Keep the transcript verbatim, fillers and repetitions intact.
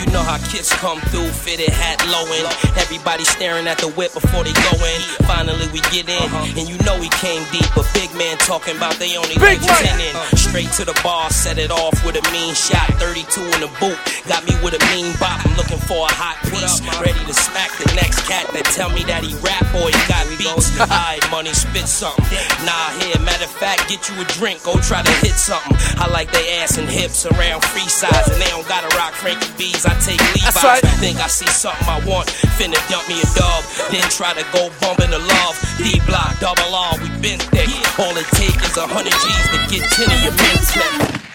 You know how kids come through, fitted hat low in. Everybody staring at the whip before they go in. Finally we get in, and you know we came deep. A big man talking about they only Big like ten in. Straight to the bar, set it off with a mean shot. thirty-two in the boot, got me with a mean bop. I'm looking for a hot piece, ready to smack the next cat that tell me that he rap or he got beats. Alright, money, spit something. Nah, here, matter of fact, get you a drink, go try to hit something. I like they ass and hips around free size, and they don't gotta rock Frankie B's. I take Levi's. Right. Think I see something I want, finna dump me a dub, then try to go bumpin' the love. D block, double R, we been thick. All it take is a hundred G's to get ten of your men.